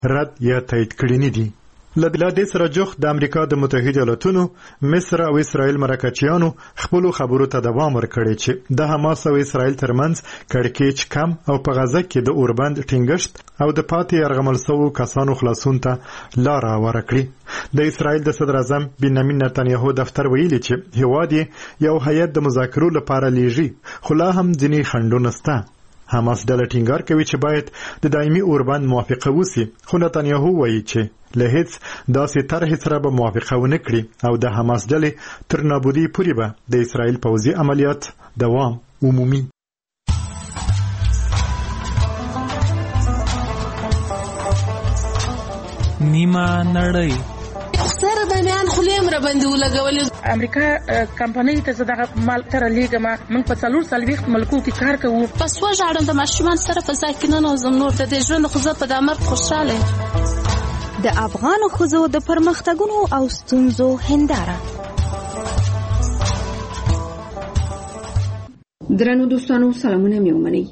رد یا تایید کړي نه دي. له دې سره جوخت د امریکا د متحده ایالاتونو، مصر او اسرائیل مرکچیانو خپل خبرو ته دوام ورکړي چې د حماس او اسرائیل ترمنځ کړکېچ کم او په غزه کې د اوربند ټینګښت او د پاتې یرغمل شوو کسانو خلاصون ته لار ورکړي. د اسرائیل د صدر اعظم بنیامین نتنیاهو دفتر ویلي چې هیواد یو هیئت د مذاکرو لپاره لیږي، خو لا هم ځینې خنډونه شته. حماس ډله ټینګار کوي چې باید د دایمي اوربند موافقه وشي، خو نتنیاهو وایي چې له هیڅ داسې طرحې سره به موافقه ونه کړي او د حماس ډلې تر نابودي پورې به د اسرائیل پوځي عملیات دوام ومومي. نیمه نړۍ سره د میان خلیم را باندې ولګولې. امریکا کمپنۍ ته زداغه مال تر لیګه ما من په 4 ملکو کې کار کوو. پس وژاړم د ماشومان سره په ځای کې نه نوزم نور د دې ژوند خو زه په د مرګ خوشاله. د افغان ښځو د پرمختګونو او ستونزو هنداره. درنو دوستانو سلامونه مې ومنئ.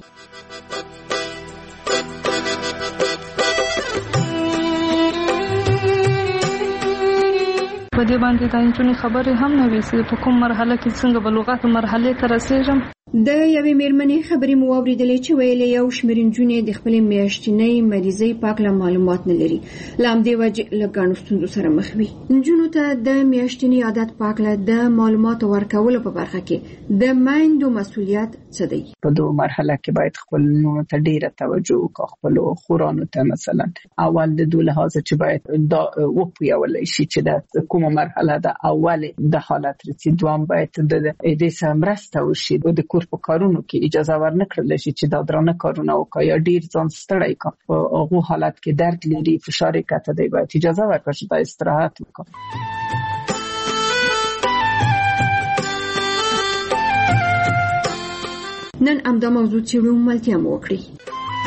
په دې باندې د انجونی خبرې هم نه وي چې په کوم مرحله کې څنګه بلوغات مرحله ته رسیږم. د یوې میرمنې خبرې مو واورېدلې چې ویلې یو شمېر نجونې د خپلې میاشتنۍ مریضۍ پاک له معلومات نه لري، له همدې وجې له ګڼو ستونزو سره مخ وي. نجونو ته د میاشتنۍ عادت پاک له د معلوماتو ورکولو په برخه کې د میندو مسؤلیت څه دی؟ په دوه مرحله کې باید خپل نونو ته ډیره توجه وکړو، خپل خورانو ته. مثلا اول د دوه لحاظ چې باید دا وپویول شي چې د کومه مرحله ده، اول د حالت رسید، دوام باید د دې سره مرسته وشي، د کور په کارونو کې اجازه ورنکړل شي چې دا درانه کارونه وکړي یا ډیر ځان ستړی کړي. په هغه حالت کې درد لري، فشار کته دی، باید اجازه ورکړي چې دا استراحت وکړي. نن همدا موضوع چې ملتیا مو وکړي.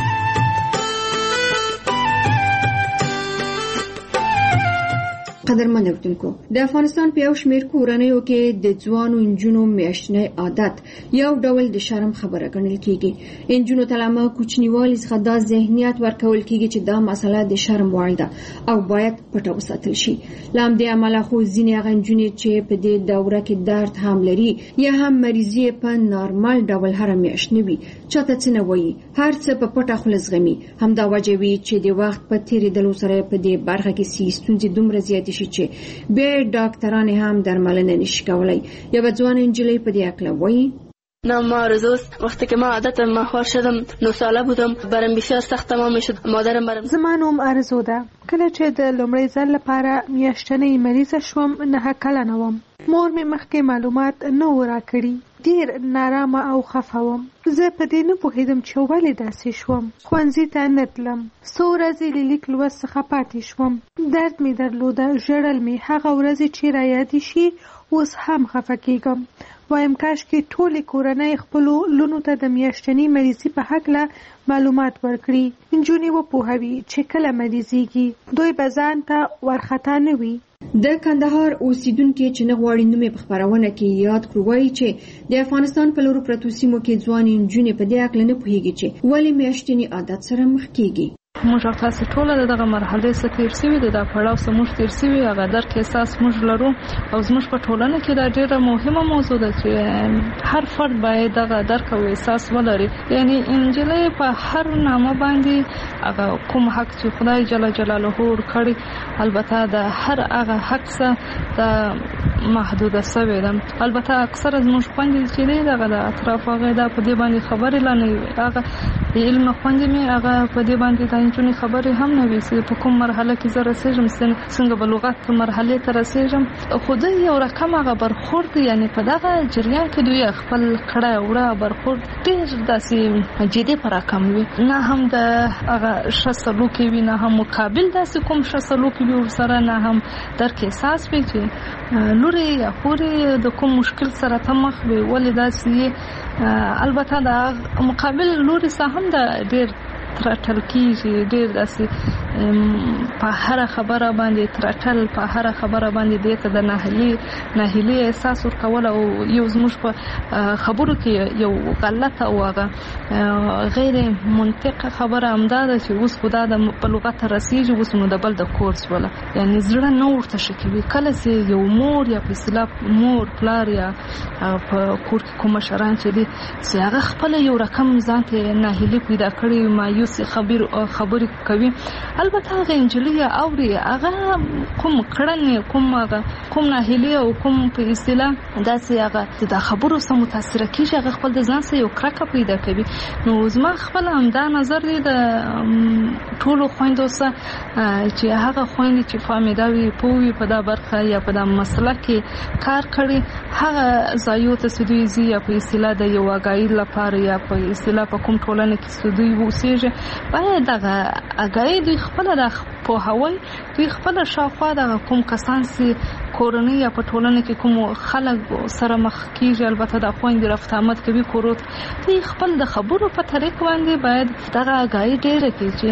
قدرمن اوریدونکو، د افغانستان په یو شمېر کورنیو کې د ځوانو انجونو میاشتنی عادت یو ډول د شرم خبره ګڼل کیږي. انجونو ته له کوچنیوالي څخه دا ذهنیت ورکول کیږي چې دا مسله د شرم وړ ده او باید پټه وساتل شي. له همدې امله خو ځینې هغه انجونې چې په دې دوره کې درد هم لري یا هم مریضي په نارمل ډول هر میاشت نه وي، چاته څه نه وایي، هر څه په پټه خوله زغمي. همدا وجه وي چې د وخت په تېرېدلو سره په دې برخه کې ستونزې دومره زیاتې شي چې بیا ډاکټران هم درملنه نشي کولای. یو ځوان انجلۍ په دې اړه وایي: نام آرزوست. وقتی که من عادت ماهوار شدم 9 ساله بودم، برام بسیار سخت تمام شد. مادرم برام زما نوم آرزو ده. کله چې د لومړي ځل لپاره میاشتنۍ مریضه شوم 9 کلنه وم. مور مې مخکې معلومات نه و راکړي. ډیر نارامه او خفه وم. زه په دې نه پوهېدم چې ولې داسې شوم. ښوونځي ته نه تلم. څو ورځې له لیک لوست څخه پاتې شوم. درد مې درلوده، ژړل مې. هغه ورځې چې رایادې شي اوس هم خفه کېږم. وایم کاشکې ټولې کورنۍ خپلو لونو ته د میاشتنۍ مریضۍ په هکله معلومات ورکړي، نجونې وپوهوي چې کله مریضېږي، دوی به ځان ته ورخطا نه وي. د کندهار اوسیدونکو چې نه غواړي نوم په خبرونه کې یاد کړو وایي چې د افغانستان په لورو پرتو سیمو کې ځوان نجونې په دې اړه نه پوهیږي چې ولې میاشتنۍ عادت سره مخ کیږي. موږ تاسو ټول دغه مرحله څخه تیر شوي د پړاو سمور تیر شوي، هغه درک احساس موږ لرو او زموږ په ټولنه کې دا ډیره مهمه موضوع ده چې هر فرد باید دغه درک او احساس ولري. یعنی انجلۍ په هر نامه باندې هغه کوم حق چې خدای جل جلاله ورکړي، البته د هر هغه حق څخه د محدوده شوی ده. البته اکثر زموږ خوندې چې دغه د اطراف هغه د په دې باندې خبرې لنه هغه د علم خوندې مې هغه په دې باندې انجونی خبرې هم نه وي چې په کوم مرحله کې زه رسېږم، څنګه بلوغت مرحله ته رسېږم. خو د یو رقم هغه برخورد، یعنی په دغه جریان کې دوی خپل کړه وړه برخورد ډېر داسې جدي پر رقم وي، نه هم د هغه ښه سلوک وي، نه هم مقابل داسې کوم ښه سلوک وي ورسره، نه هم درک احساس وي چې لورې یا خورې د کوم مشکل سره ته مخ وي. ولې داسې البته د مقابل لورې سره هم د ډېر ترټل کیږي، ډېر داسې په هر خبره باندې ترټل په هر خبره باندې دته د ناهیلي احساس ورکول او یو زموږ په خبرو کې یو غلطه او غیر منطقه خبره امداده چې اوس خدا د په لغت رسیږي اوس نو د بل د کورس ولا یعنی زړه نو ورته شکوي کله چې یو مور یا په اصطلاح مور پلار یا په کور کې کوم شران چې دي چې هغه خپل یو رقم ځانته ناهیلي پیدا کړي مایوس خبرې کوي البته هغه انجلي اوري هغه کوم کړنې کوم ناهیلي او کوم په اصطلاح داسې هغه د خبرو سره متاثر کیږي هغه خپل د ځان سره یو کرکه پیدا کوي نو زما خپل همدا نظر دی د ټولو خويندو سره چې هغه خويندې چې فامیداوي پوي په دا برخه یا په دا مسله کې کار کړي هغه ځایو ته سدوي یا په اصطلاح د یو اگایي لپاره یا په اصطلاح په کوم ټولنه کې سدوي وسیږي باید دغه اگایي دوی خپل د په هوای دوی خپل شاوخوا د کوم کسان سي کورنۍ یا په ټولنه کې کوم خلک سره مخ کیږي البته د خويندې رفت آمد کوي کوروت دوی خپل د خبرو په طریق باندې باید دغه اگایي ډېر کې چې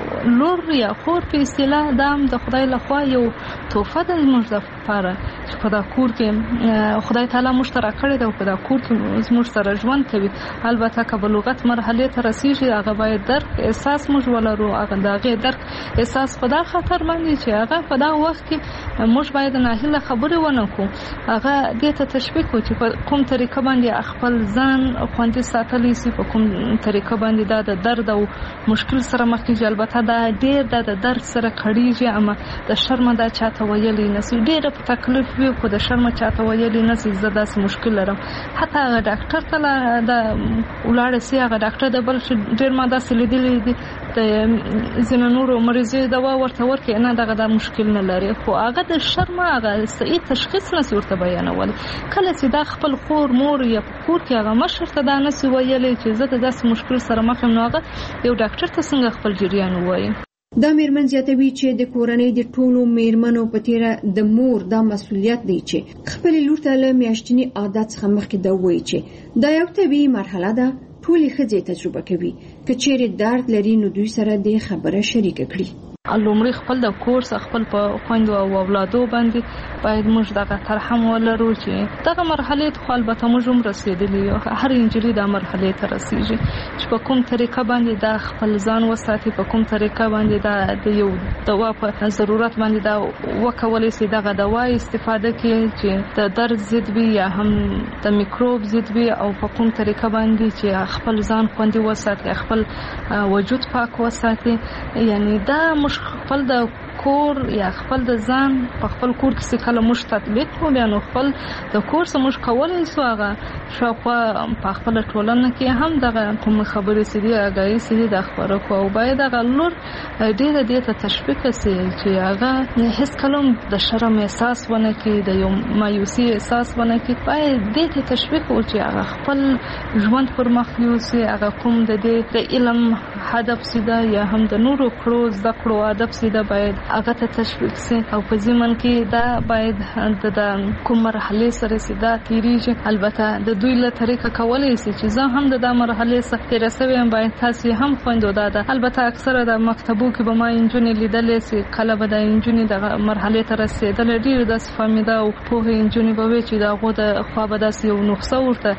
لور یا خور په اصطلاح دام د خدای لخوا یو تحفه د موږ لپاره چې په دا کور کې خدای تعالی مشترک کړی دی په دا کور کې موږ سره ژوند کوي البته که بلوغت مرحله ته رسیږي هغه باید درک احساس موږ ولرو هغه دغه درک احساس په دا خطر باندې چې هغه په دا وخت کې موږ باید ناهیله خبرې ونه کو هغه دې ته تشویق کو چې په کوم طریقه باندې خپل ځان خوندي ساتلی سي په کوم طریقه باندې دا د درد او مشکل سره مخ کیږي البته دا ډېر د درد سره کړيږي اما د شرم دا چاته ویلې نسي ډېر په تکلیف وي خو د شرم چاته ویلې نسي زدا داس مشکل لرم حتی هغه ډاکټر ته د ولاړ سي هغه ډاکټر د بل ډېر ماده سلیدلې دي د زنانورو مریضي دوا ورته ورکې نه دغه د مشکل نه لري خو هغه د شرم هغه صحیح تشخیص نه ورته بیانول کله چې دا خپل خور مور یا کور کې هغه مشر ته دا نسي ویلې چې زه د داس مشکل سره مخ یم نو هغه یو ډاکټر ته څنګه خپل جریان وایي دا میرمن زیاتوي چې د کورنۍ د ټولو میرمنو په تیره د مور دا مسؤلیت دی چې خپل لور ته له میاشتنی عادت څخه مخکې دا وایي چې دا یو طبيعي مرحله ده ټولې ښځې تجربه کوي که چیرې درد لري نو دوی سره د خبره شریک کړي لومړی خپل د کورس خپل په خويندو او اولادو باندې باید موږ دغه ترحم ولرو چې دغه مرحله ته البته موږ هم رسیدلی یو هر انجلي د مرحله ته رسیږي چې په کوم طریقه باندې دا خپل ځان وساتي په کوم طریقه باندې دا د یو دوا په ضرورت باندې دا وکولای شي دغه دوا استفاده کوي چې د درد ضد وي یا هم د میکروب ضد وي او په کوم طریقه باندې چې خپل ځان خوندي وساتي خپل وجود پاک وساتي یعنی دا خپل د کور یا خپل د ځان په خپل کور کې کله مش تطبیق کو بیا نو خپل د کور سره مش کولای سو هغه شاوخوا په خپل ټولنه کې هم دغه کوم خبرې سړي اگایي سړي د خبرو کو او باید هغه لور ډېر ته تشویق سي چې هغه هیڅ کلم د شرم احساس ونه کوي د یو مایوسي احساس ونه کوي باید دې ته تشویق او چې هغه خپل ژوند پر مخ یوسي هغه کوم د علم هدف سیده یا هم د نورو کړو زده کړو هدف سیده باید هغه ته تشویق سي او په ځمن کې دا باید د کوم مرحله سره سیده تیریږي البته د دوی له طریقه کولای شي چې زه هم د مرحله سره تیرسوي باید تاسو هم خويندو دا البته اکثره د مکتبو کې به ما انجونې لیدلې سي کله به د انجونې د مرحله ته رسیدل ډیر د فامیدا او په انجونې به وي چې دا غو د خو به داسې یو نقصه ورته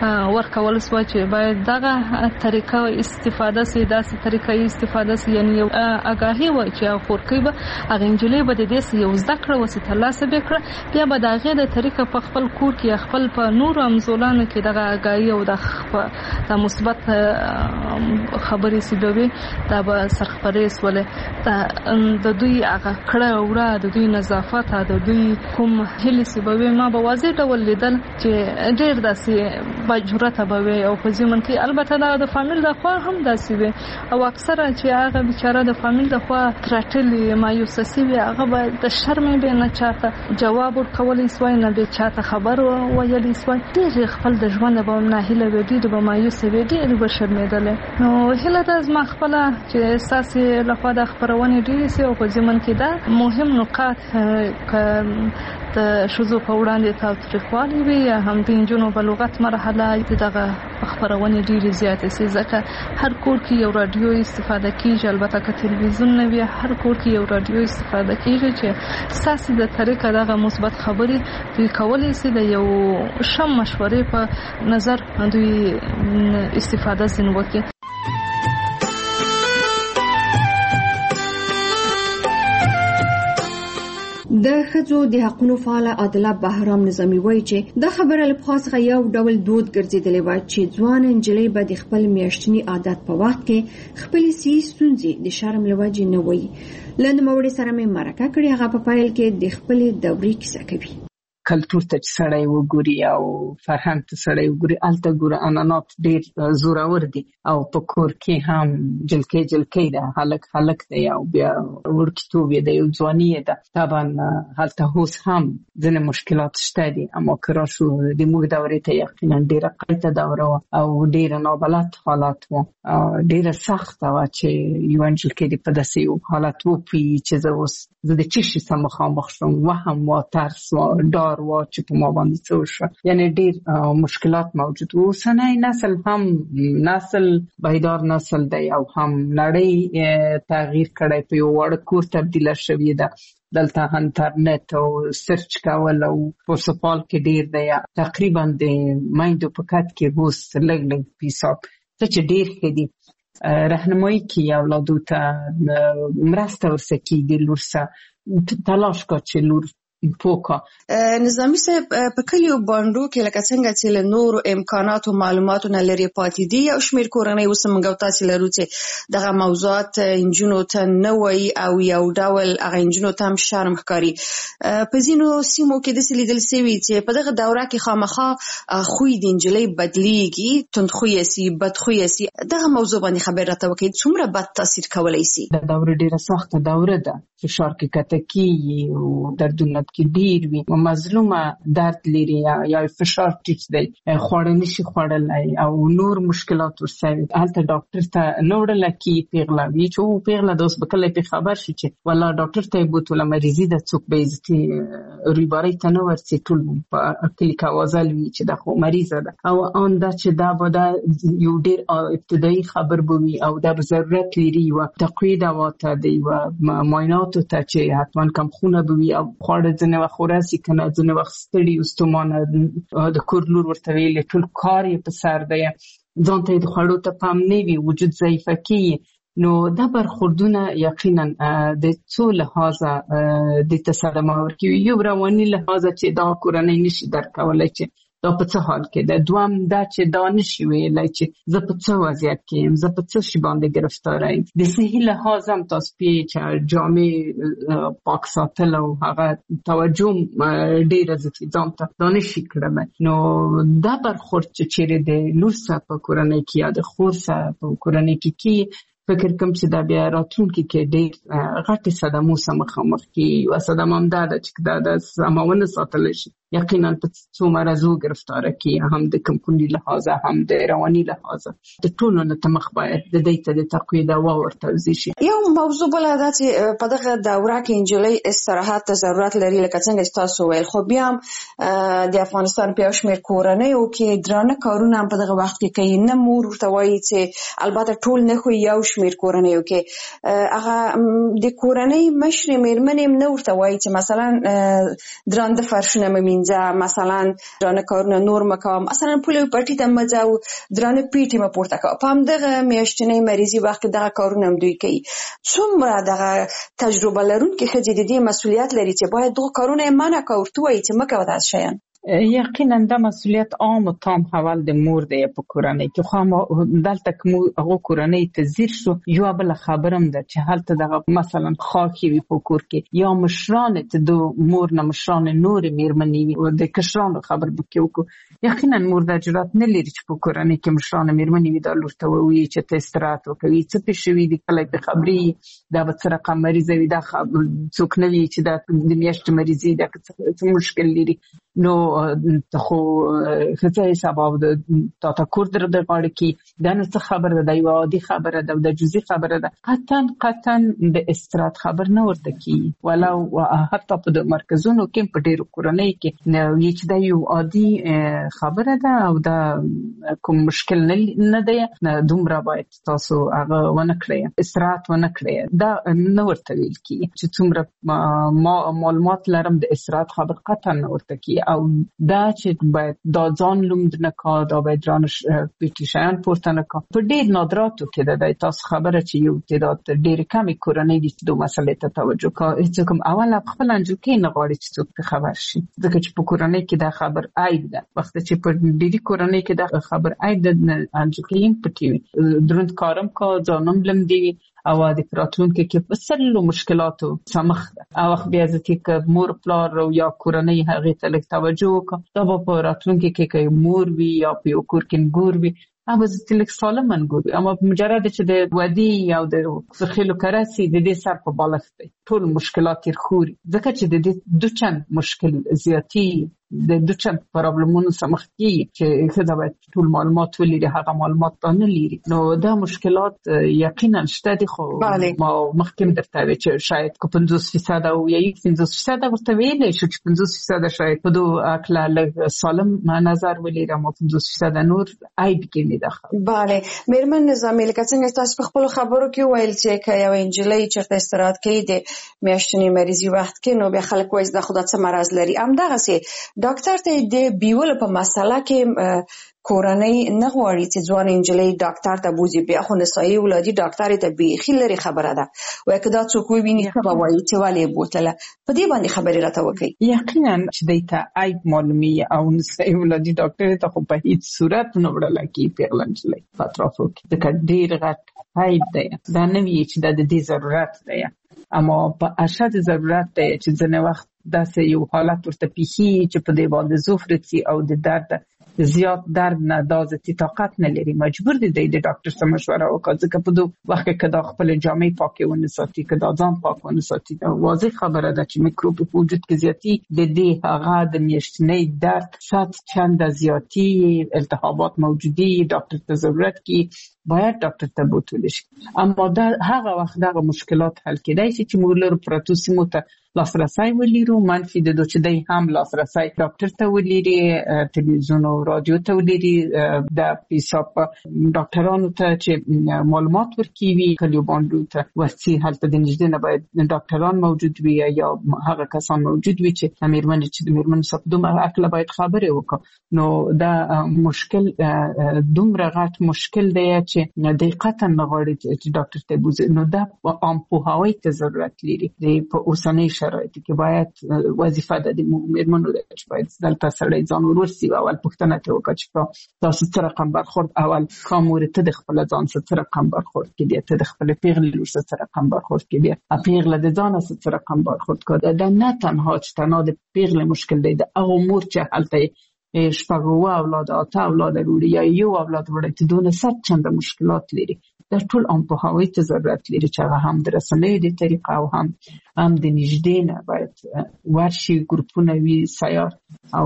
ورکول سو چې باید دغه طریقه استفاده سي داسې طریقه استفاده سي یعنی یو اگاهي وای چې خورکې به هغه انجلې به د دې یو ذکر وسیته لاسه وکړه بیا به دغه د طریقه په خپل کور کې خپل په نور امزولانو کې دغه اگاهي او د مثبت خبرې سیبوي دا به سرخپرې سولې د دوی هغه کړه وړه د دوی نظافت د دوی کوم هلي سیبوي ما به واضح ډول لیدل چې ډېر داسې بجرته به وي او په ځمن کې البته دا د فامیل د خوا هم داسې وي او اکثره چې هغه بیچاره د فامیل د خوا ترټلې مایوسه وي هغه به د شرم به نه چاته جواب ورکولای سوی نه به چاته خبر ویلی سوی ډېر خپل د ژوند به نه هله وي ډېر به مایوسه وي ډېر به شرمېدل نو هله د ما خپل چې احساس له خوا د خبرونه ډېر سي او په ځمن کې دا مهم نقاط د شوزو په وړاندې تاوتریخوالي وي هم د انجونو بلوغت مرحله دغه خبرونه ډېرې زیاتې سي ځکه هر کور کې یو رادیو استفاده کیږي البته که تلویزیون نه وي هر کور کې یو رادیو استفاده کیږي چې ساسي د طریقه دغه مثبت خبرې دوی کولای سي د یو شم مشورې په نظر دوی استفاده زین وکړي. د ښځو د حقوقو فعال عادله بهرام نظامی وایي چې د خبره له پخوا څخه یو ډول دود ګرځېدلی و چې ځوان نجلۍ به د خپل میاشتني عادت په وخت کې خپلې صحي ستونزې د شرم له وجې نه وایي. له نوموړي سره مې مرکه کړې، هغه په پیل کې د خپلې دورې کیسه کوي. کلتور ته چې سړی وګوري او فرهنګ ته سړی وګوري الته ګوره انانات ډېر زورور دي او په کور کې هم جلکې ده هلک دی او بیا ورکتوب دی او ځواني ده. طبعا هلته اوس هم ځینې مشکلات شته دي اما که راشو د موږ دورې ته یقینا ډېره قیته دوره وه او ډېره نابلد حالات وه، ډېره سخته وه چې یو نجلۍ دې په داسې یو حالت وپوهي چې زه اوس د څه شي سره مخامخ شوم، وهم وه، ترس وه، ډار وه چې په ما باندې څه وشوه. یعنې ډېر مشکلات موجود وو. اوسنی نسل هم نسل بیدار نسل دی او هم نړۍ تغییر کړی په یو وړ کور تبدیله شوې ده. دلته انټرنیټ او سرچ کول او پوسپال کې ډېر دی. تقریبا د مایندو په کټ کې اوس لږ حساب څه چې ډېر ښه دي راهنمایي کوي اولادو ته مرسته ورسره کېږي، لور سره تلاش کا چې لور پوکا. نظامی صاحب په کلیو باندو کې لکه څنګه چې له نورو امکاناتو معلوماتو نه لري پاتې دي او شمیر کورنۍ اوس موږ تاسو لرو چې دغه موضوعات انجونو ته نه وایي او یو ډول هغه انجونو ته هم شرم ښکاري. په ځینو سیمو کې داسې لیدل شوي چې په دغه دوره کې خامخا خوی د نجلۍ بدلیږي، تندخویه سي، بدخویه سي. دغه موضوع باندې خبر راته وکړئ، څومره بد تاثیر کولی سي؟ دا دوره ډېره سخته دوره ده، فشار کې کته کېږي او دردونه کې ډېر وي، مظلومه درد لري یا فشار ټیټ دی، خواړه نشي خوړلی او نور مشکلات ورسره وي. هلته ډاکټر ته نه وړله کېږي، پیغله وي چې پیغله ده اوس به کله پرې خبر شي چې والله ډاکټر ته یې بوتله مریضي ده، څوک به عزتي رویبارۍ ته نه ورځي، ټول په کلي کې اوازل وي چې دا خو مریضه ده او آن ده چې دا به دا یو ډېر ابتدایي خبر به وي او دا به ضرورت لري یوه تقویې دوا ته د یوه معایناتو ته چې حتما کمخونه به وي او خواړه ځینې وخت ورسي که نه ځینې وخت ستړي ستومانه د کور لور ورته ویلې ټول کار یې په سر دی، ځان ته یې د خوړو ته پام نه وي، وجود ضعیفه کېږي. نو دا برخوردونه یقینا د څو لحاظه د صدمه ورکوي. یو رواني لحاظه چې دا کورنۍ نشي درک کولی چې دا په څه حال کې ده، دوام دا چې دا نشي ویلی چې زه په څه وضعیت کې یم، زه په څه شي باندې ګرفتاره یم. د صحي لحاظ هم تاسو پوهیږئ چې جامې پاک ساتل او هغه توجه ډېره زیاتې ځان ته دا نشي کړلی. نو دا برخورد چې چیرې د لور سره په کورنۍ کې یا د خور سره په کورنۍ کې فکر کوم چې دا بیا راتلونکي کې ډېر غټې صدمو سره مخامخ کېږي. یوه صدمه همدا ده چې دا د سمه ونه ساتلی شي یقینا په څو مرضو ګرفتاره کېږي، هم د کمکوني لحاظه هم د رواني لحاظه. د ټولو نه ته مخ باید د دې ته د تقویې دوا ورتوضیح شي. یو موضوع بله دا چې په دغه دوره کې نجلۍ استراحت ته ضرورت لري لکه څنګه چې تاسو ویل، خو بیا هم د افغانستان په یو شمېر کورنیو کې درانه کارونه هم په دغه وخت کې کوي. نه مور ورته وایي چې البته ټول نه، خو یو شمېر کورنیو کې هغه د کورنۍ مشرې مېرمنې هم نه ورته وایي چې مثلا درانده فرشونه مې مثلا درانه کارونه نور مکوه، مثلا پولیو پټي ته مځه او درانه پیټې مه پورته کوه. په همدغه میاشتنۍ مریضي وخت کې دغه کارونه هم دوی کوي. څومره دغه تجربه لرونکې ښځې د دې مسؤلیت لري چې باید دغه کارونه یې منع کوه، ورته ووایي چې مه کوه داسې شیان؟ یقینا دا مسؤلیت عام و تام حوال د مور دی په کورنۍ کې. خو دلته که هغه کورنۍ ته ځیر شو یوه بله خبره هم ده چې هلته دغه مثلا خاښې وي په کور کې یا مشرانې ته د مور نه مشرانې نورې مېرمنې وي د کشرانو خبر به کې وکړو. یقینا مور دا جرات نه لري چې په کورنۍ کې مشرانې مېرمنې وي دا لور ته ووایي چې ته استراحت وکوي، څه پېښ شوي دي، کله د خبرې دا به څه رقم مریضه وي، دا څوک نه وي چې دا د میاشتې مریضي ده څه مشکل لري. نو خو خزه سبب د تفکر در د غاړه کې دا نه خبره ده، یو عادي خبره ده، د جزئی خبره ده. قطعا د استراحت خبر نه ورته کی، ولو حتی په د مرکزونو کې په ډیرو کورنۍ کې نه چې دا یو عادي خبره ده او دا کوم مشکل نه ده، دومره باید تاسو هغه ونه کړئ، استراحت ونه کړئ. دا نه ورته ویل کی چې څومره معلومات لرم د استراحت خبر قطعا نه ورته کی، او دا چې باید دا ځان لومد نه کا، دا باید ځان پیټیشن پورته نه کا. په ډیر نادراتو کې د تاسو خبره چې یو تعداد ډېر کمی کورنۍ دي چې د مسلې ته توجه کوي. هیڅ کوم اول خپل انجوکې نه غواړي چې څوک خبر شي، ځکه چې په کورنۍ کې دا خبر عیب ده. وخت چې په ډېری کورنۍ کې دا خبر عیب ده، انجوکې پټي دروند کارم کا ځانم لم دی او د راتلونکي کې په سلو مشکلاتو سمخ ده. او بیا ځکه مور پلار یا کورنۍ هغه ته لږ توجه وکړي، دا په راتلونکي کې مور وي یا په یو کور کې ګور وي، هغه ځکه سالم منګور. اما مجرد چې د ودی او د خلکو کراسي د دې سر په بالښت دی، ټول مشکلات یې خوري، ځکه چې د دې دوچن مشکل زیاتی د دوچن پرابلمونو سمخ کی چې خدای باید ټول معلومات ولري، هغه معلومات نه لري. نو دا مشکلات یقینا شته دي. خو ما مخکې درته وی چې شاید 50% او یا 50% ورته ویلې شو چې 50% شاید په دوه اکلا لږ سالم نظر ولري، اما 50% نور عیب کې نه ده. bale میرمن نظامی لکه څنګه تاسو په خپل خبرو کې ویل چې یو انجلۍ چې استراحت کوي د میاشتنی مریضي وخت کې، نو بیا خلک وایي د خدای څخه مرز لري. همدغه سي ډاکټر ته د بیول په مسله کې کورنۍ نه غواړي چې ځوان انجلۍ ډاکټر ته بوزي، بیا خو نسایي ولادي ډاکټر ته بیخي لري خبره ده، وایي که دا څوک وویني څه به وایي چې ولې بوتله. په دې باندې خبرې راته وکړي. یقینا چې دیته عیب معلومي او نسایي ولادي ډاکټر ته خو په هیڅ صورت نه وړل کېږي پیغله انجلۍ په اطرافو کې، ځکه ډېر غټ عیب دی. دا نه وي چې د دې ضرورت دی، اما په اشد ضرورت دی چې ځنې وخت داسې یو حالت ورته پیښي چې په دې باندې زوفرتي او د درد زیات درد نه دازتي طاقت نه لري، مجبور دي د ډاکټر سره مشوره وکړي، ځکه په دوه وخت کې دا خپل جامې پاکې ونه ساتي، که دا ځان پاک ونه ساتي. واضح خبره ده چې میکروب په وجود کې زیاتی د دې هغه د میاشتنۍ درد 100 چنده زیاتی، التهابات موجودي، ډاکټر ته ضرورت کې باید ډاکټر ته بوتل شي. اما دا هغه وخت دا مشکلات حل کېدای شي چې موږ له پروتو سیمو ته لاسرسي ولرو، منفي د دوه چې دی هم لاسرسي ډاکټر ته ولري، تلویزیون او رادیو ته ولري، د حساب ډاکټرانو ته چې معلومات ورکوي، کلیو باندې ته ورسي هلته د نږدې نه باید ډاکټران موجود وي یا هغه کسان موجود وي چې میرمنې چې د میرمنې څخه دومره عقل باید خبرې وکړي. نو دا مشکل دومره غټ مشکل دی چې دقیقاً نه غواړي چې ډاکټر ته بوزي. نو دا عام پوهاوی ته ضرورت لري. په اوسنۍ شرایطو کې باید وظیفه ده د میرمنو ده چې باید دلته سړی ځان ورسي، اول پوښتنه ته وکړي چې تاسو څه رقم برخورد، اول کومور ته د خپل ځان څه رقم برخورد کې، ته د خپل پیغلې لور څه رقم برخورد کې، پیغله د ځان څه رقم برخورد کوي. دا نه تنها چې تنها د پیغلې مشکل دی، د هغه مور چې هلته شپږ اولاد، اته اولاد لري یا یو اولاد وړي، ته دونه 100 چنده مشکلات لري. دا ټول عام پوهاوی ته ضرورت لري چې هغه هم د رسنیو د طریقه او هم د نږدې نه باید ورشي، ګروپونه وي سیار او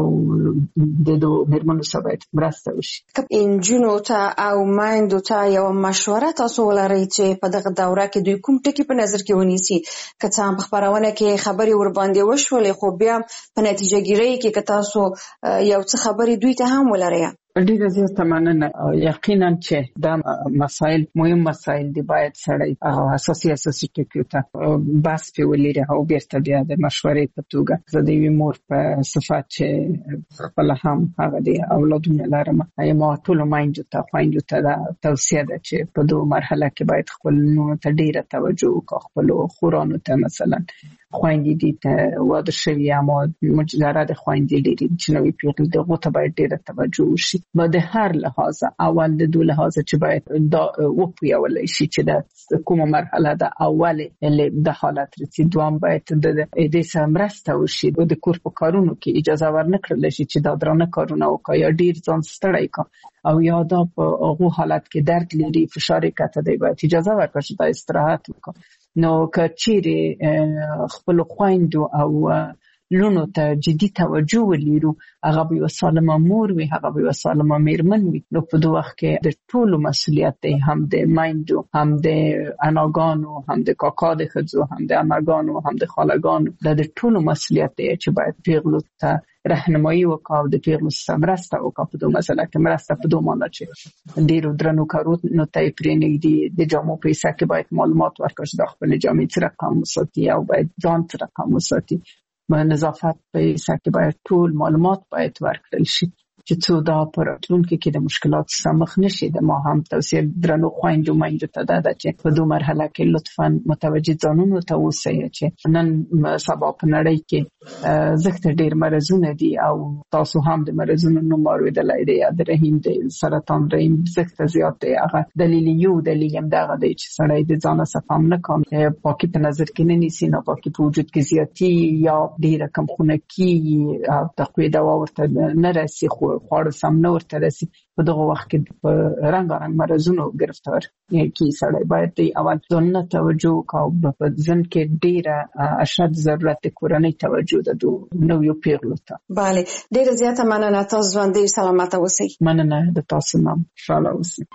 د میرمنو سره باید مرسته وشي. انجونو ته او مایندو ته یو مشوره تاسو ولرئ چې په دغه دوره کې دوی کوم ټکي په نظر کې ونیسي، که څه هم په خبرونه کې خبرې ور باندې وشولې، خو بیا په نتیجه ګیرۍ کې که تاسو یو څه خبرې دوی ته هم ولرئ. ډیره زیاته مننه. یقینا چې دا مسائل مهم مسائل دي، باید سړی اساسي ټکي ته بس په ولري او بیرته بیا د مشورې په توګه د دې مور په صفات چې خپل هم هغه دی اولادونه لرم، ما ټول ماینځو ته خويندو ته دا توصیه ده چې په دوه مرحله کې باید خپل نو ته ډیره توجه وکړي، خپل خورانو ته مثلا خويندې دي ته واده شوی اما مجرد خويندې لري چې نوې پیغلې دغه ته باید ډیره توجه وشي. با د هر لحاظ، اول د دوه لحاظ چې باید دا وپویول شي چې د کومه مرحله ده، اول د حالت رسید، دوام باید د دې سره مرسته وشي، د کور په کارونو کې اجازه ورنکړل شي چې دا درانه کارونه وکړي یا ډیر ځان ستړی کړي، او یا دا په هغه حالت کې درد لري، فشار کته دی، باید اجازه ورکړي چې دا استراحت وکړي. نو که چیرې خپل خويندو او لونو ته جدي توجه ولرو، هغه به سالمه مور وي، هغه به سالمه میرمن وي. نو په دوه وخت کې د ټولو مسولیت دی، هم د مایندو، هم د اناګانو، هم د کاکا د خځو، هم د اماګانو، هم د خالګانو. د ټولو مسولیت دی چې باید پیغلو ته راهنمایي وکړو، د پیغلو سره مرسته وکړو په دوه مسله کې. مرسته په دوه معنی چې ډیرو درنو کارونو ته پرېنږدي، د جامو پیسه کې باید معلومات ورکړي چې د خپل جامې څه رقم وساتي او باید ځان څه رقم وساتي. نظافت پیسه کې باید ټول معلومات باید ورکړل شي چې څو دا پر راتلونکي کې د مشکلات سره مخ نشي. د ما هم توصیه درنو خويندو مینځو ته ده چې په دوه مرحله کې لطفاً متوجه ځانونو ته اوسئ چې نن سبا په نړۍ کې زخت ډیر مرزونه دي او تاسو هم د مرزونو نوم اوریدلای دی. د رحم د سرطان رحم زخت زیات دی. هغه دلیل هم دغه دی چې سړی د ځان صفام نه کوي، پاکي په نظر کې نه نیسي، نه پاکي په وجود کې زیاتی یا ډیر کم خونکی او تقوی دوا ورته نه راسي، خواړه سم نه ورته راسي. په دغه وخت کې په رنګارنګ مرزونو گرفتار کی سړی باید دی اول ځان توجه وکاو. په ځن کې ډیره اشد ضرورت کورنۍ توجه ده نو یو پیغلو ته. بله، ډیره زیاته مننه. تاسو ژوندۍ سلامت اوسئ. مننه د تاسو نام خوشاله اوسئ.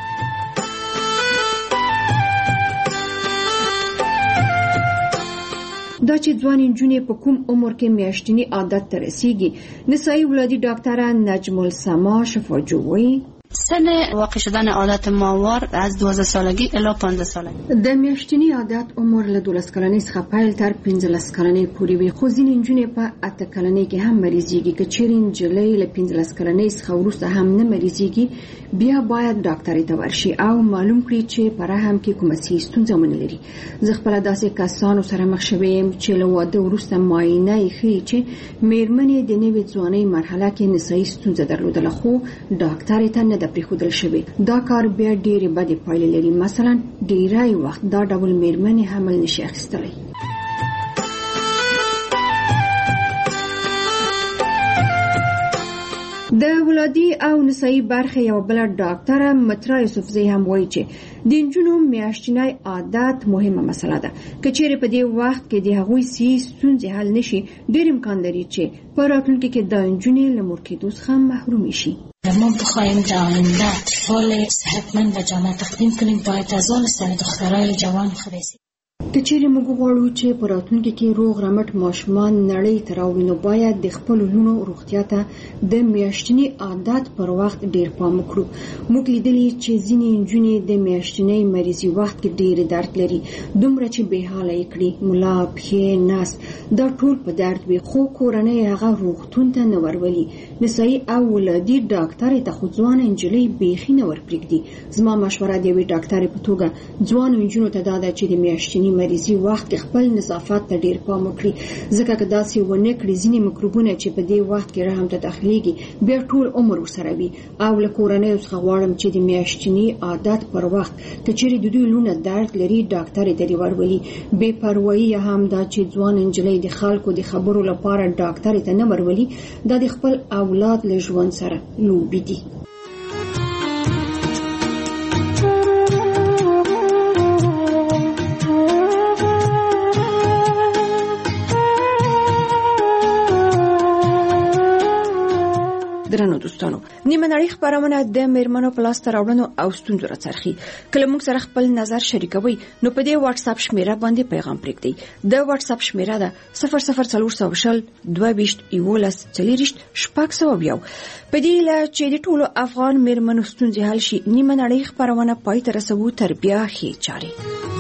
دا چې ځوان نجونې په کوم عمر کې میاشتنی عادت ته رسیږي، نسایي ولادي ډاکټره نجم السما شفاجوی سن واقع شدن عادت ماهوار از 12 سالگی الی 15 سالگی. د میاشتنی عادت عمر له 12 کلنۍ څخه پیل تر 15 کلنۍ پورې وي، خو ځینې نجونې په 8 کلنۍ کې هم مریضېږي. که چیرې نجلۍ له 15 کلنۍ څخه وروسته هم نه مریضېږي، بیا باید ډاکټر ته ورشي او معلوم کړي چې په رحم کې کومه ستونزه ونه لري. زه خپل داسې کسانو سره مخ شوې یم چې له واده وروسته معاینه یې ښیي چې میرمنې د نوې ځوانۍ مرحله کې نسایي ستونزه درلودله، خو ډاکټر ته نه د پریښودل شوی. دا کار بیا ډېرې بدې پایلې لري. مثلا ډیری وخت دا ډول میرمنې حمل نشي اخیستلی. د ولادي او نسایي برخه یو بل ډاکټره مترا یوسفزۍ هم وایي چې د نجونو میاشتنی عادت مهمه مسله ده. که چیرې په دې وخت کې د هغوی ستونزې حل نشي، ډېر امکان لري چې په راتلونکي کې د نجونې له مور کېدو څخه محروم شي. ما بخوایم در آینده اطفال صحتمند و جامعه تقدیم کنیم، باید از آن سر دخترای جوان خبرسیم. که چیرې موږ غواړو چې په راتلونکي کې روغ رمټ ماشومان نړۍ ته راوړو، نو باید د خپلو لوڼو روغتیا ته د میاشتني عادت پر وخت ډېر پام وکړو. موږ لیدلي چې ځینې نجونې د میاشتنۍ مریضي وخت کې ډېر درد لري، دومره چې بې حاله یې کړي، ملا، پښې، نس، دا ټول په درد وي، خو کورنۍ هغه روغتون ته نه ورولي. نسایي او ولادي ډاکټرې ته خو ځوانه نجلۍ بیخي نه ورپرېږدي. زما مشوره د یوې ډاکټرې په توګه ځوانو نجونو ته دا ده چې د میاشتني مریضي وخت خپل نظافت ته ډیر پام وکړي، ځکه که داسې ونه کړي ځینې میکروبونه چې په دې وخت کې رحم ته داخليږي بیا ټول عمر ورسره وي. او له کورنۍ څخه غواړم چې د میاشتني عادت پر وخت که چیرې د دوی لونه درد لري، ډاکټر ته ورولي. بې پروایي هم دا چې ځوان نجلۍ د خلکو د خبرو لپاره ډاکټر ته نه ورولي، دا د خپل اولاد له ژوند سره لوبې دي. درنو دوستانو، نیمه نړۍ خبرونه د میرمنو په لاس راوړنو او ستونزو راڅرخي. کله موږ سره خپل نظر شریکوي نو په دې واتس اپ شمیره باندې پیغام پرېږدئ. د واتس اپ شمیره ده 00420 22 11 40 600. په دې لا چې د ټولو افغان میرمنو ستونزې حل شي، نیمه نړۍ خبرونه پای ته رسوو تر بیا ښې چارې.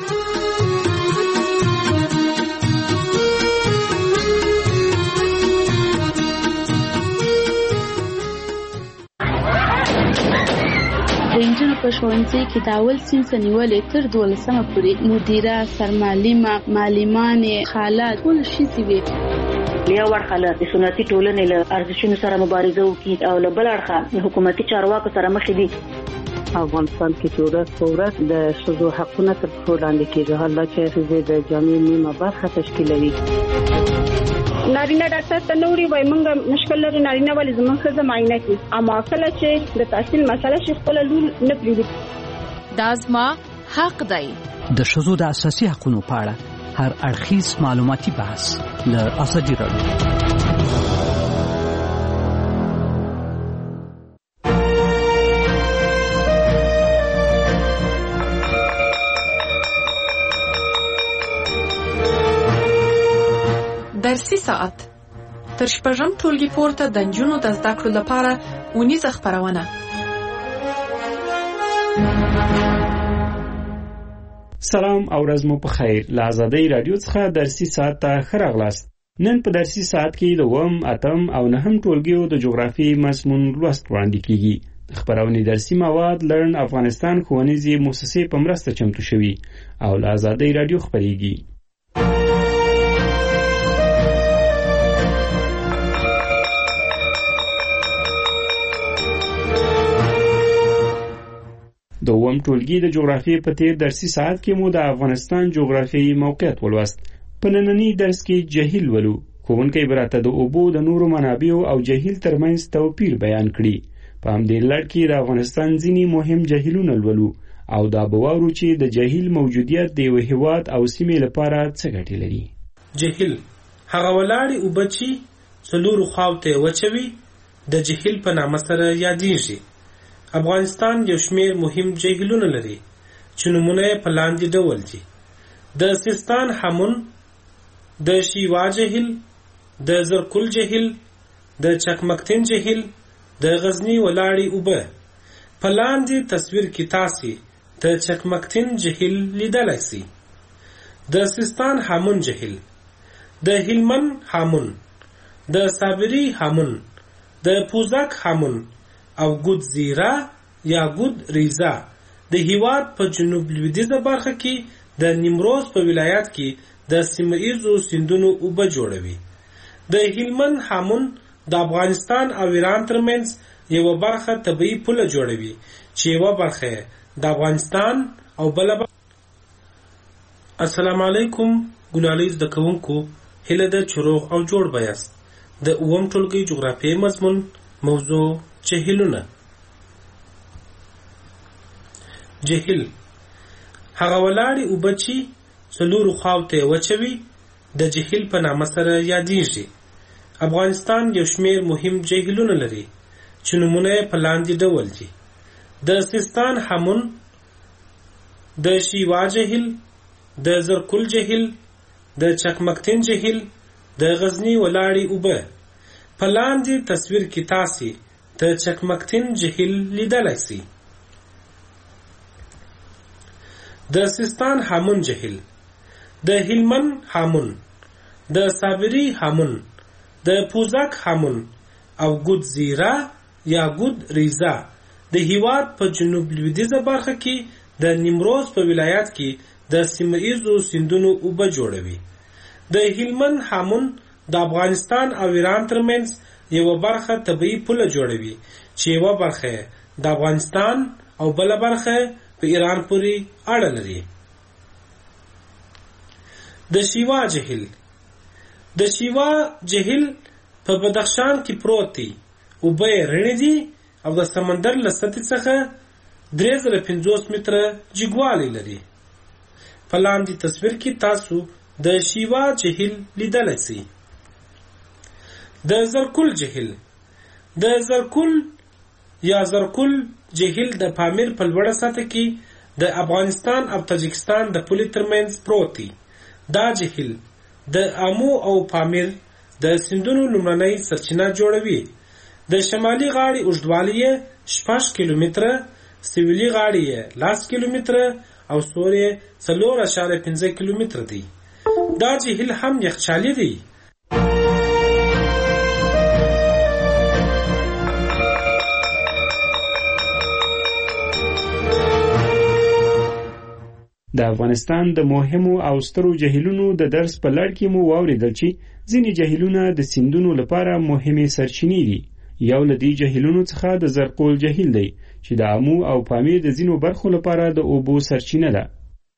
د انجونو په ښوونځي کې د اول صنف نیولې تر 12مه پورې مدیره، سرمعلمه، معلمانې، خاله ټول شي وي. یو ورخه له سنتي ټولنې له ارزښتونو سره مبارزه وکړي او له بل اړخه حکومتي چارواکو سره مخ دي. افغانستان کې چې ورځ په ورځ د ښځو حقونه تر پښو لاندې کېږي، حالا چې ښځې د جامعې نیمه برخه تشکیلوي. نارینه ډاکټر ته نوري وای مونږ مشکل لري، نارینه ولې زموږ ښځه معاینه کوي، اما کله چې د تحصیل مسله شي خپل لور نه پریږدي. دا زما حق دی. د ښځو د اساسي حقوقو په اړه هر اړخیز معلوماتي بحث له ازادي راډیو. درسي ساعت تر شپږم ټولګي پورته د نجونو د زده کړو لپاره اونیزه خپرونه. سلام او ورځ مو په خیر. له ازادۍ رادیو څخه درسي ساعت ته ښه راغلاست. نن په درسي ساعت کې د 8 اتم او 9 ټولګیو د جغرافیې مضمون لوست وړاندې کیږي. خپرونې درسي مواد لرن افغانستان ښوونیزې مؤسسې په مرسته چمتو شوي او له ازادۍ رادیو خپرېږي. د 8 ټولګي د جغرافیې په تیر درسي ساعت کې مو د افغانستان جغرافیایي موقعیت ولوست. په ننني درس کې جهیل ولو. ښوونکی به راته د اوبو د نورو منابعو او جهیل ترمنځ توپیر بیان کړي. په همدې لړ کې د افغانستان ځینې مهم جهیلونه لولو او دا به واورو چې د جهیل موجودیت د یو هېواد او سیمې لپاره څه ګټې لري. جهیل هغه ولاړې اوبه چې څلورو خواو ته وچوي د جهیل په نامه سره یادېږي. افغانستان یو شمېر مهم جهیلونه لري چې نومونه یې په لاندې ډول دي: د سیستان هامون، د شیوا جهیل، د زرکل جهیل، د چکمکتین جهیل، د غزنی ولاړې اوبه. په لاندې تصویر کې تاسې د چکمکتین جهیل لیدلی سئ. د سیستان هامون جهیل، د هلمند هامون، د صابري هامون، د پوزک هامون او ګود زیرا یا ګود ریزا د هیواد په جنوب لویدیځه برخه کې د نیمروز په ولایت کې د سیمه‌ایزو سیندونو اوبه جوړوي. د هلمند هامون د افغانستان او ایران ترمنځ یو برخه طبیعي پوله جوړوي چې یو برخه د افغانستان او بل. السلام علیکم ګنالي زده کوونکو، هیله ده چې روغ او جوړ بیاست. د 8 ټولګي جغرافیې مضمون موضوع جهیلونه. جهیل هغه ولاړې اوبه چې څلورو خواو ته وچوي د جهیل په نامه سره یادېږي. افغانستان یو شمېر مهم جهیلونه لري چې نومونه یې په لاندې ډول دي: د سیستان هامون، د شیوا جهیل، د زرکل جهیل، د چکمکتین جهیل، د غزنی ولاړې اوبه. په لاندې تصویر کې تاسې د چکمکتین جهیل لیدلی سئ. د سیستان هامون جهیل، د هلمند هامون، د صابري هامون، د پوزک هامون او ګود زیرا یا ګود ریزا د هیواد په جنوب لویدیځه برخه کې د نیمروز په ولایت کې د سیمه‌ایزو سیندونو اوبه جوړوي. د هلمند هامون د افغانستان او ایران ترمنځ یو برخه طبیعي پوله جوړوي چې یو برخه د افغانستان او بل برخه په ایران پورې اړه لري. د شیوا جهیل، د شیوا جهیل په بدخشان کې پروت دی. اوبه یې رڼې دي او د سمندر له سطحې څخه 350 متره جګوالی لري. په لاندې تصویر کې تاسو د شیوا جهیل لیدلی سئ. د زرکل جهیل، د زرکل یا زرکل جهیل د پامیر په لوړه سطحه کې د افغانستان او تاجکستان د پولې ترمنځ پروت دی. دا جهیل د آمو او پامیر د سیندونو لومړنۍ سرچینه جوړوي. د شمالي غاړې اوږدوالی یې 6 کیلومتره، سویلي غاړې یې 10 کیلومتره او سور یې 4.5 کیلومتره دی. دا جهیل هم یخچالي دی. د افغانستان د مهمو او سترو جهیلونو د درس په لړ کې مو واوریدل چې ځینې جهیلونه د سیندونو لپاره مهمې سرچینې دي. یو له دې جهیلونو څخه د زرکول جهیل دی چې د آمو او پامیر د ځینو برخو لپاره د اوبو سرچینه ده.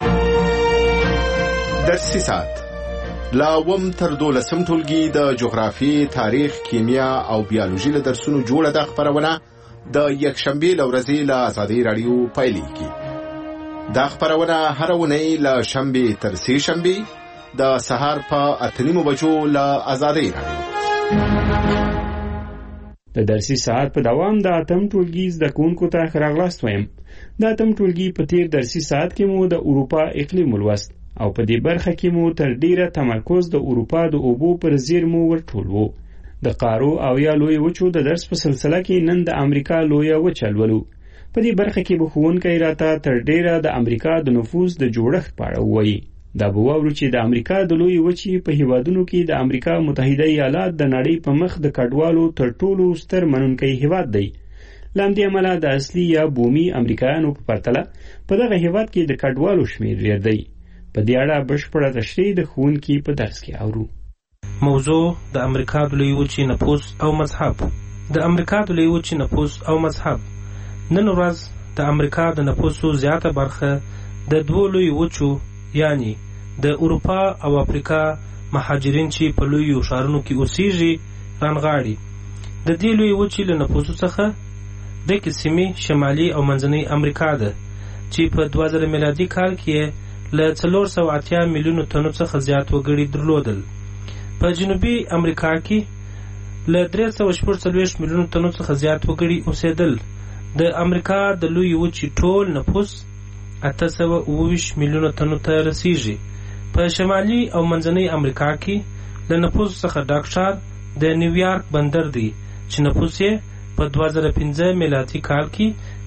درسي ساعت لا 8 تر 12 ټولګي د جغرافي، تاریخ، کیمیا او بیولوژي له درسونو جوړه ده. خبرونه د یکشنبه لورځي له ازادي رادیو پیلېږي. دا خبرونه هر ونې له شنبه تر سه شنبه د سهار په 8:30 بجو له آزادۍ راډیو. د درسي ساعت په دوام د اتم ټولګي زده کوونکو ته ښه راغلاست وایم. د اتم ټولګي په تیر درسي ساعت کې مو د اروپا اقلیم ولوست او په دې برخه کې مو تر ډیره تمرکز د اروپا د اوبو پر زیرمو ورټول وو. د قارو او یا لوی وچو د درس په سلسله کې نن د امریکا لوی وچه لولو. په دې برخه کې به ښوونکی راته تر ډیره د امریکا د نفوس د جوړښت په اړه ووایي. دا به واورو چې د امریکا د لوی وچې په هیوادونو کې د امریکا متحده ایالات د نړۍ په مخ د کډوالو تر ټولو ستر منونکی هیواد دی. له همدې امله د اصلي یا بومي امریکایانو په پرتله په دغه هیواد کې د کډوالو شمېر ډېر دی. په دې اړه بشپړه تشریح د ښوونکي په درس کې اورو. موضوع د امریکا د لوی وچې نفوس او مذهب. د امریکا د لوی وچې نفوس او مذهب. نن ورځ د امریکا د نفوسو زیاته برخه د دوو لوی وچو یعنی د اروپا او افریقا مهاجرین چې په لوی ښارونو کې اوسېږي رانغاړي. د دې لوی وچې له نفوسو څخه د سیمې شمالي او منځنۍ امریکا ده چې په 2000 میلادي کال کې له 480 میلیونو تنو څخه زیات وګړي درلودل. په جنوبي امریکا کې له 340 میلیونو تنو څخه زیات وګړي اوسېدل. د امریکا د لوی وچې ټول نفوس 829 میلیونو تنو ته رسیږي. په شمالي او منځنۍ امریکا کې له نفوس څخه ډک ښار د نیویارک بندر دی چې نفوس یې په 2015 میلادي کال کې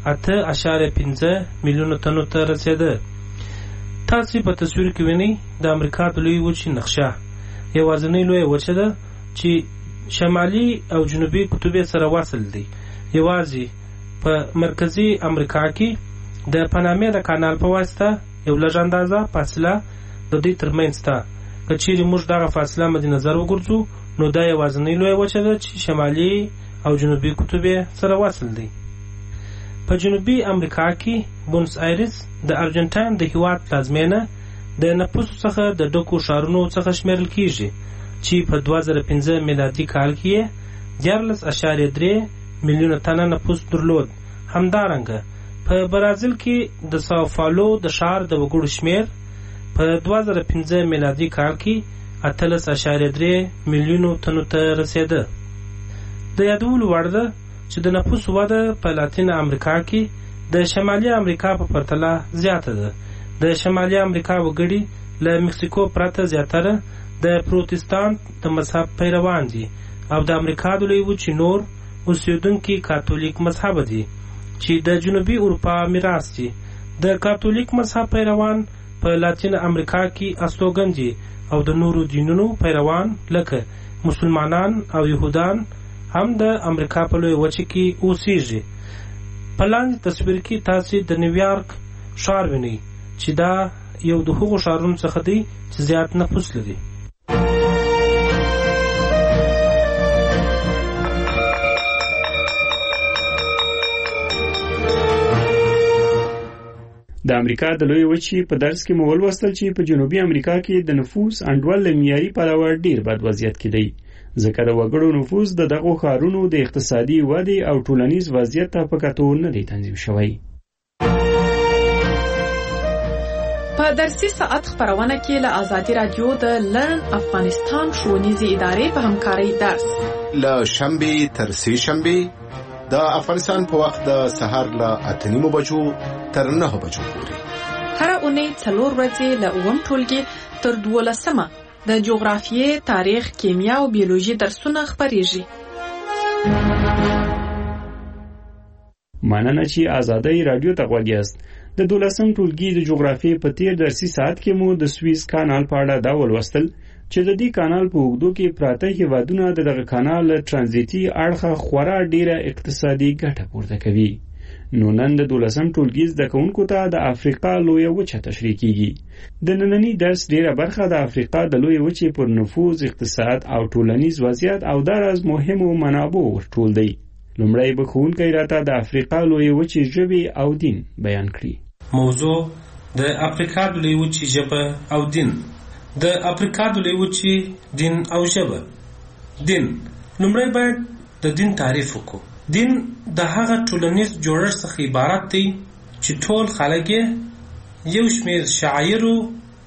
8.5 میلیونو تنو ته رسیده. تاسو په تصویر کې وینئ د امریکا د لوی وچې نقشه. یوازینۍ لوی وچه ده چې شمالي او جنوبي قطب سره وصل دي. یوازې په مرکزي امریکا کې د پانامې د کانال په واسطه یو لږ اندازه فاصله د دې ترمنځ ده. که چیرې موږ دغه فاصله مد نظر وګورځو نو دا یوازینۍ لوی وچه ده چې شمالي او جنوبي قطب سره وصل دي. په جنوبي امریکا کې بونس آیرس د ارجنټاین د هیواد پلازمینه د نفوسو څخه د ډکو ښارونو څخه شمیرل کیږي چې په 2015 میلادي کال کې 14.3 میلیونه تنه نفوس درلود. همدارنګه په برازیل کې د ساو پاولو د ښار د وګړو شمیر په 2015 میلادي کال کې 18.3 میلیونو تنو ته رسیده. د یادولو وړ ده چې د نفوس وده په لاتین امریکا کې د شمالي امریکا په پرتله زیاته ده. د شمالي امریکا وګړي له مکسیکو پرته زیاتره د پروتستانت د مذهب پیروان دي او د امریکا د لوی وچې نور اوسېدونکي کاتولیک مذهب دي چې د جنوبي اروپا میراث دي. د کاتولیک مذهب پیروان په لاتین امریکا کې استوګن دي او د نورو دینونو پیروان لکه مسلمانان او يهودان هم د امریکا په لوی وچې کې اوسېږي. په لاندې تصویر کې تاسو د نیویارک ښار وینئ چې دا یو د هغو ښارونو څخه دی چې زیات نفوس لري. د امریکا د لوی وچې په درس کې مو ولوستل چې په جنوبي امریکا کې د نفوس انډول له معیاري پلوه ډیر بد وضعیت کې دی ځکه د وګړو نفوس د دغو ښارونو د اقتصادي ودې او ټولنیز وضعیت ته په کتو نه دی تنظیم شوی. په درسي ساعت خبرونه کې له آزادي رادیو د لرن افغانستان ښوونیزې ادارې په همکارۍ درس له شنبې تر سې شنبې د افغانستان په وخت د سهار له 8:30 بجو تر 9 بجو پورې. هر اونۍ 4 ورځې له 9 ټولګي تر 12 د جغرافیې، تاریخ، کیمیا او بیولوژي درسونه خبرېږي. مننه چې آزادۍ رادیو ته غوږ یاست. د 12 ټولګي د جغرافیې په تیر درسي ساعت کې مو د سویس کانال په اړه دا ولوستل چې د دې کانال په اوږدو کې پراته هیوادونه د دغه کانال ترانزیتي اړخه خورا ډیره اقتصادي ګټه پورته کوي. نو نن د 12 ټولګي زده کوونکو ته د افریقا لویه وچه تشریح کیږي. د نننی درس ډیره برخه د افریقا د لویه وچې پر نفوذ، اقتصاد او ټولنیز وضعیت او دراز مهمو منابعو ورټول دی. لومړی به ښوونکی راته د افریقا لویه وچې ژبې او دین بیان کړي. موضوع د افریقا د لویه وچې ژبه او دین. د افریقا د لویه وچې دین او ژبه. دین لومړی باید د دین تعریف وکړو. دین د هغه ټولنیز جوړښت څخه عبارت دی چې ټول خلک یو شمېر شعایرو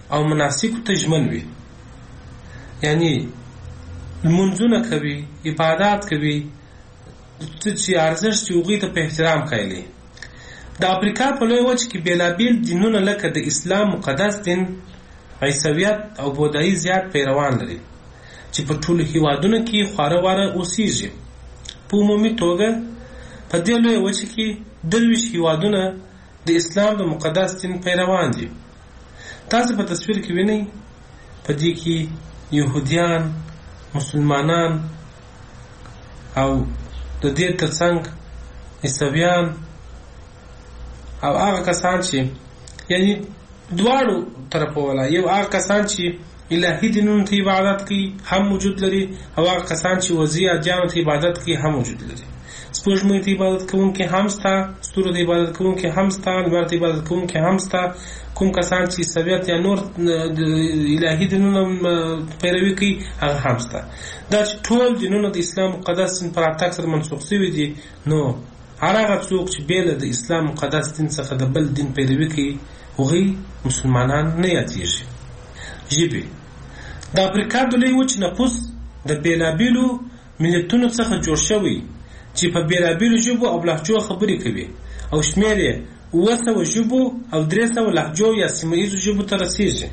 او مناسکو ته ژمن وي، یعنی لمونځونه کوي، عبادات کوي، چې ارزښت یې هغوی ته په احترام قایلي. د افریقا په لویه وچه کې بېلابېل دینونه لکه د اسلام مقدس دین، عیسویت او بودایي زیات پیروان لري چې په ټولو هیوادونو کې خواره واره اوسیږي. په عمومي توګه په دې لویه وچه کې 23 هیوادونه د اسلام د مقدس دین پیروان دي. تاسو په تصویر کې وینئ په دې کې یهودیان، مسلمانان او د دې ترڅنګ عیسویان او هغه کسان چې یعنی دواړو طرفو والا، یو هغه کسان چې الهي دینونو ته عبادت کوي هم موجود لري، او هغه کسان چې وضعي ادیانو ته عبادت کوي هم موجود لري. سپوږمۍ ته عبادت کوونکي هم شته، ستورو ته عبادت کوونکي هم شته، لمر ته عبادت کوونکي هم شته. کوم کسان چې عیسویت یا نور الهي دینونو پیروي کوي هغه هم شته. دا چې ټول دینونه د اسلام مقدس دین پر راتګ سره منسوخ شوي دي، نو هغه څوک چې بیله د اسلام مقدس دین څخه د بل دین پیروي کوي هغوی مسلمانان نه یادېږي. ژبې د افریقا د لویې وچې نفوس د بېلابېلو ملتونو څخه جوړ شوی چې په بېلابېلو ژبو او لهجو خبرې کوي، او شمېر یې 700 ژبو او 300 لهجو یا سیمه ییزو ژبو ته رسېږي.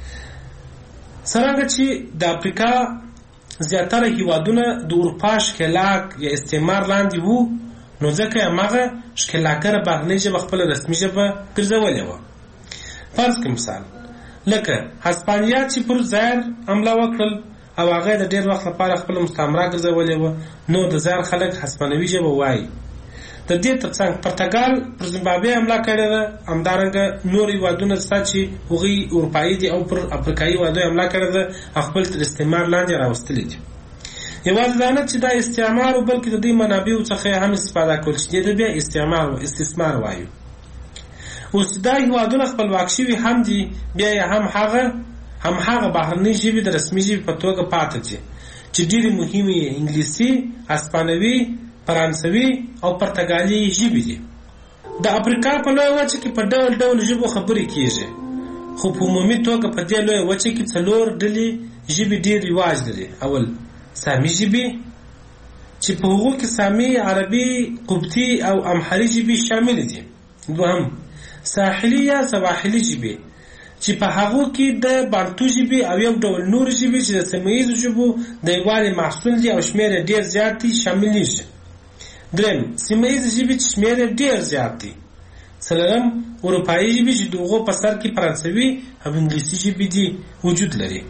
څرنګه چې د افریقا زیاتره هیوادونه د اروپا ښکېلاک یا استعمار لاندې وو، نو ځکه یې هماغه ښکېلاکګره بهرنۍ ژبه خپله رسمي ژبه ګرځولې وه. فرض کړئ مثال لکه هسپانیا چې پر زایر حمله وکړل او هغه د ډېر وخت لپاره خپله مستعمره ګرځولې وه، نو د زایر خلک هسپانوي ژبه وایي. د دې ترڅنګ پرتګال پر زیمبابوې حمله کړې ده، همدارنګه نور هېوادونه شته چې هغوی اروپایي دي او پر افریقایي هېوادونو حمله کړې ده او خپل تر استعمار لاندې راوستلي دي. یوازې دا نه چې دا استعمار و، بلکې د دې منابعو څخه هم استفاده کول چې دې ته بیا استثمار وایو. اوس دا هېوادونه خپلواک شوي هم دي، بیا یې هم هغه بهرنۍ ژبې د رسمي ژبې په توګه پاتې دي چې ډېرې مهمې یې انګلیسي، هسپانوي، فرانسوي او پرتګالي ژبې دي. د افریقا په لویه وچه کې په ډول ډول ژبو خبرې کېږي، خو په عمومي توګه په دې لویه وچه کې 4 ډلې ژبې ډېر رواج لري. اول سامي ژبې چې په هغو کې سامي، عربي، قبطي او امحري ژبې شامل دي. دوهم ساحلي یا سواحلي ژبې چې په هغو کې د بانتو ژبې او یو ډول نور ژبې چې د سیمه ییزو ژبو د یووالي محصول دي او شمېر یې ډېر زیات دي شاملېږي. دریم سیمه ییزې ژبې چې شمېر یې ډېر زیات دي. څلورم اروپایي ژبې چې د هغو په سر کې فرانسوي او انګلیسي ژبې دي وجود لري.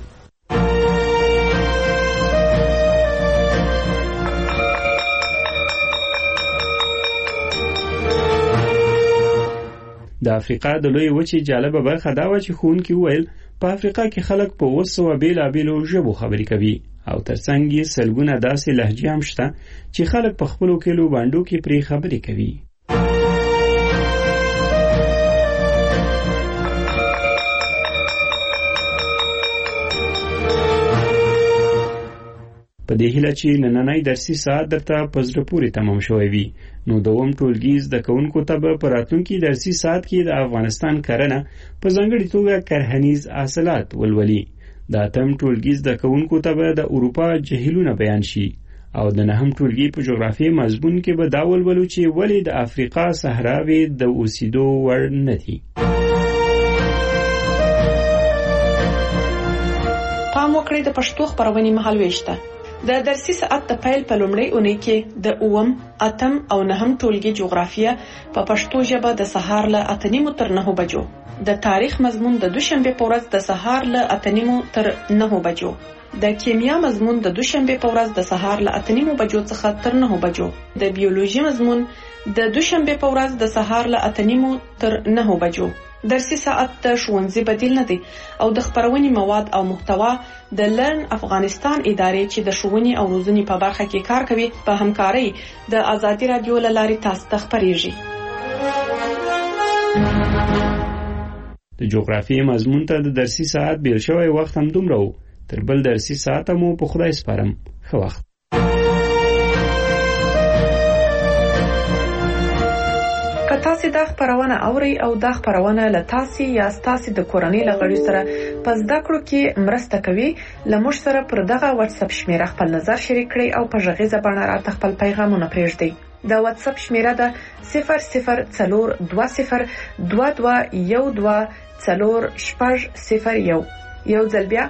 د افریقا د لویې وچې جالبه برخه دا وه چې ښوونکي وویل په افریقا کې خلک په 200 بېلابېلو ژبو خبرې کوي، او ترڅنګ یې سلګونه داسې لهجې هم شته چې خلک په خپلو کلیو بانډو کې پرې خبرې کوي. په دې هیله چې نننی درسي ساعت درته په زړه پورې تمام شوی وي، نو دوم ټولګي زده کوونکو ته به په راتلونکي درسي ساعت کې د افغانستان کرنه په ځانګړې توګه کرهنیز حاصلات ولولي. د اتم ټولګي زده کوونکو ته به د اروپا جهیلونه بیان شي، او د نهم ټولګي په جغرافیې مضمون کې به دا ولولو چې ولې د افریقا صحراوې د اوسېدو وړ نه دي. پام وکړئ د پښتو خپرونې مهالوېش ته. د درسي ساعت د پیل په لومړۍ اونۍ کې د 8م، 8م او 9م ټولګي جغرافیه په پښتو ژبه د سهار له 8:30 تر 9 بجو، د تاریخ مضمون د دوشنبه په ورځ د سهار له 8:30 تر 9 بجو، د کیمیا مضمون د دوشنبه په ورځ د سهار له 8:30 بجو څخه تر 9 بجو، د بیولوژي مضمون د دوشنبه په ورځ د سهار له 8:30 تر 9 بجو. درسي ساعت د ښوونځي بدیل نه دی او د خپرونې مواد او محتوا د لرن افغانستان ادارې چې د ښوونې او روزنې په برخه کې کار کوي په همکارۍ د ازادي رادیو له لارې تاسو ته خپریږي. د جغرافیې مضمون ته د درسي ساعت بیل شوی وخت هم دومره و. تر بل درسي ساعت مو په خدای سپارم. ښه وخت. که تاسو چې دا خبرونه اوري او دا خبرونه له تاسو یا تاسو د کورنۍ لغړي سره پس دا کړو کې مرسته کوي لمر سره پر دغه واتس اپ شمیره خپل نظر شریک کړئ او په ژغې زبانه راته خپل پیغامونه پرېږدئ. دا واتس اپ شمیره ده 004212124001 یو ځل بیا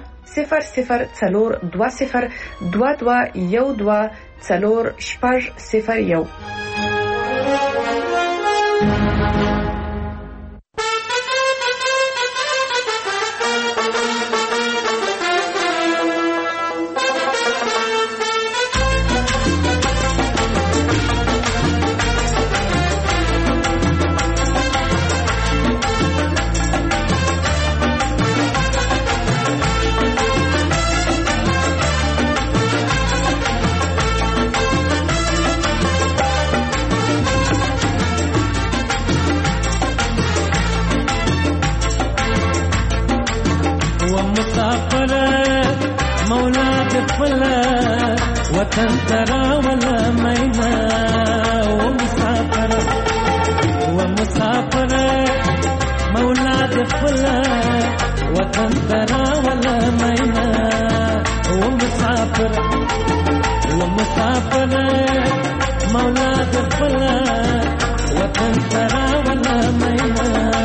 004212124001. وطن ترى ولا مينا ومسافر مولاد فلا وطن ترى ولا مينا ومسافر مولاد فلا وطن ترى ولا مينا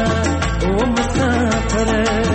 ومسافر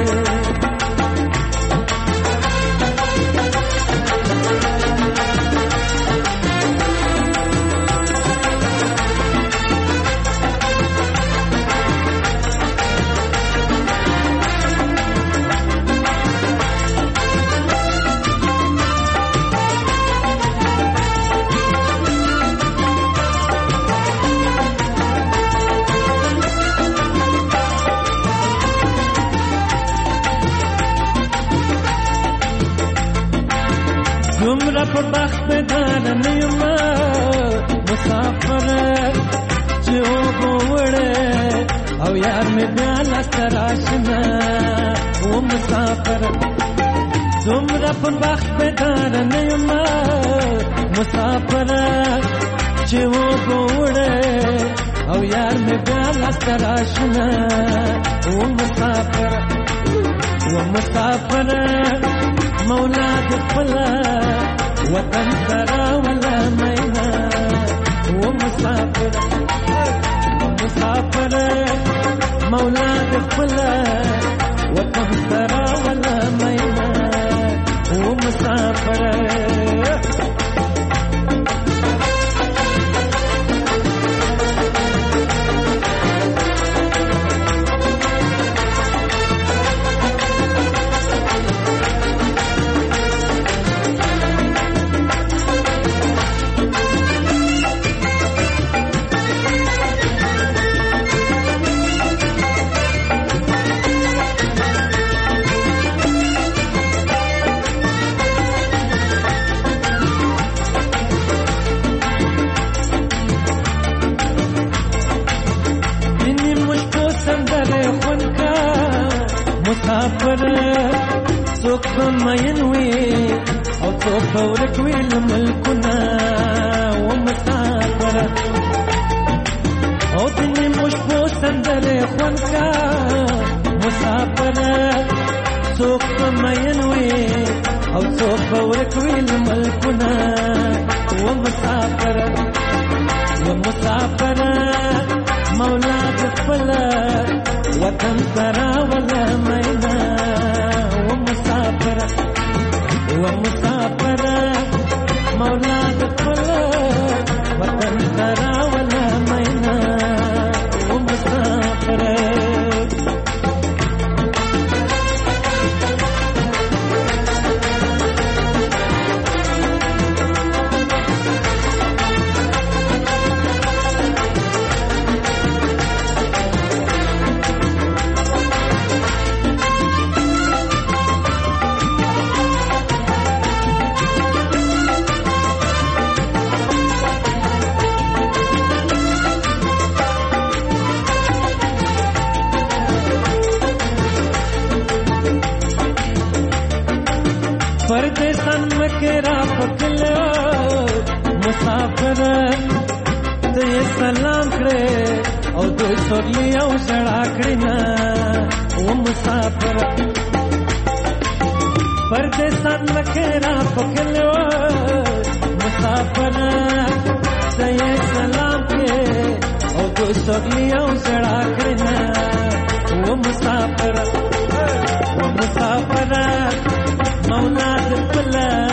دومره په بخت بدان نیمه مسافر چې وګوره او یار مې بیا لاسته راشنه و مسافر دومره په بخت بدان نیمه مسافر چې وګوره او یار مې بیا لاسته راشنه و مسافر مولاد فلا وطن ترى ولا مينا ومسافر مولاد فلا وطن ترى ولا مينا ومسافر مسافر څوک مین وي او څوک ورکوي لملکونه ومسافر او دني مش په سندره خونکا مسافر څوک مین وي او څوک ورکوي لملکونه ومسافر مولاد فلا وطن ترى ولا مينا ومسافر مولاد فلا وطن ترى ولا مينا ومسافر परदेसन में केरा पकलो मुसाफिर ते सलाम करे او دوی سورلی او ژړا کړی نه و مسافر پردیسان مکه را پکلو مسافر سې سلام کې او دوی سورلی او ژړا کړی نه و مسافر مولا د پله